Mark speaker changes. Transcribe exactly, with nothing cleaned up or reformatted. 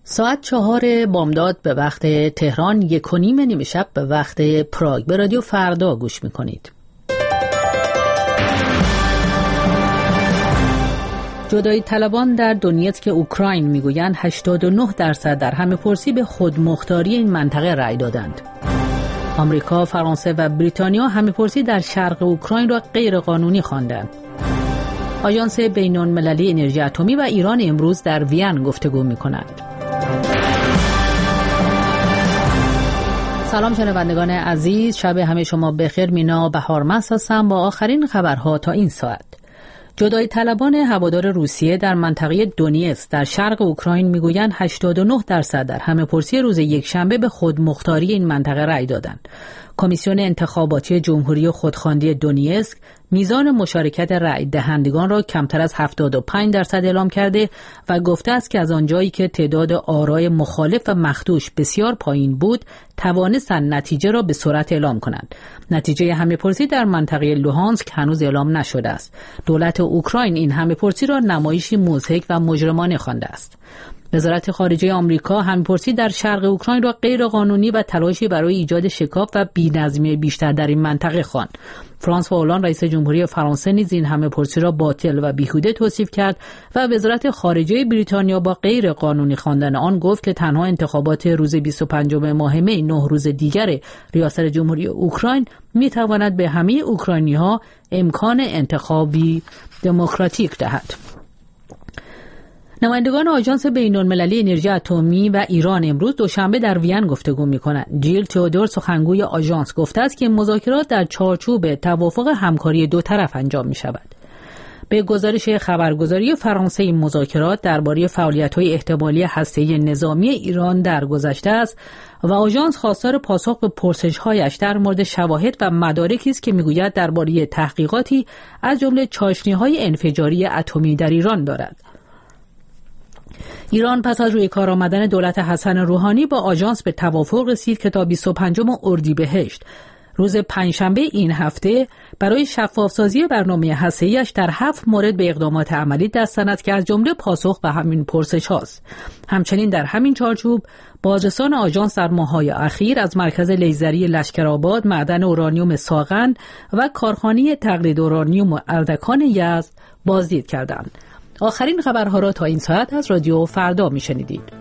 Speaker 1: ساعت چهار بامداد به وقت تهران، یک و نیم نیمه شب به وقت پراگ. به رادیو فردا گوش میکنید. جدایی طلبان در دونیتسک اوکراین میگویند هشتاد و نه درصد در همه‌پرسی به خودمختاری این منطقه رأی دادند. آمریکا، فرانسه و بریتانیا همه‌پرسی در شرق اوکراین را غیر قانونی خواندند. آژانس بین‌المللی انرژی اتمی و ایران امروز در وین گفتگو می‌کنند. سلام شنوندگان عزیز، شب همه شما بخیر. مینا بهارمند هستم با آخرین خبرها تا این ساعت. جدایی طلبان هوادار روسیه در منطقه دونیتسک در شرق اوکراین میگویند هشتاد و نه درصد در همه‌پرسی روز یکشنبه به خودمختاری این منطقه رأی دادند. کمیسیون انتخاباتی جمهوری خودخوانده دونیتسک میزان مشارکت رأی دهندگان را کمتر از هفتاد و پنج درصد اعلام کرده و گفته است که از آنجایی که تعداد آرای مخالف و مخدوش بسیار پایین بود، توانستند نتیجه را به سرعت اعلام کنند. نتیجه همه‌پرسی در منطقه لوهانسک هنوز اعلام نشده است. دولت اوکراین این همه‌پرسی را نمایشی مضحک و مجرمانه خوانده است. وزارت خارجه آمریکا همه‌پرسی در شرق اوکراین را غیر قانونی و تلاشی برای ایجاد شکاف و بی‌نظمی بیشتر در این منطقه خواند. فرانسوا هولند رئیس جمهوری فرانسه نیز این همه‌پرسی را باطل و بیهوده توصیف کرد و وزارت خارجه بریتانیا با غیر قانونی خواندن آن گفت که تنها انتخابات روز بیست و پنجم ماه می، نه روز دیگر ریاست جمهوری اوکراین می‌تواند به همه اوکراینی‌ها امکان انتخابی دموکراتیک دهد. نمایندگان آژانس بین‌المللی انرژی اتمی و ایران امروز دوشنبه در وین گفتگو می‌کنند. جیل تئودور سخنگوی آژانس گفته است که مذاکرات در چارچوب توافق همکاری دو طرف انجام می‌شود. به گزارش خبرگزاری فرانسه این مذاکرات درباره فعالیت‌های احتمالی هسته‌ای نظامی ایران درگذشته است و آژانس خواستار پاسخ به پرسش‌هایش در مورد شواهد و مدارکی است که می‌گوید درباره تحقیقاتی از جمله چاشنی‌های انفجاری اتمی در ایران دارد. ایران پس از روی کار آمدن دولت حسن روحانی با آژانس به توافق رسید که تا بیست و پنجم اردیبهشت روز پنجشنبه این هفته برای شفافسازی برنامه هسته‌ایش در هفت مورد به اقدامات عملی دست زند که از جمله پاسخ به همین پرسش هاست. همچنین در همین چارچوب بازرسان آژانس در ماه‌های اخیر از مرکز لیزری لشکرآباد، معدن اورانیوم ساغن و کارخانه تقلید اورانیوم اردکان یزد بازدید کردند. آخرین خبرها را تا این ساعت از رادیو فردا میشنیدید.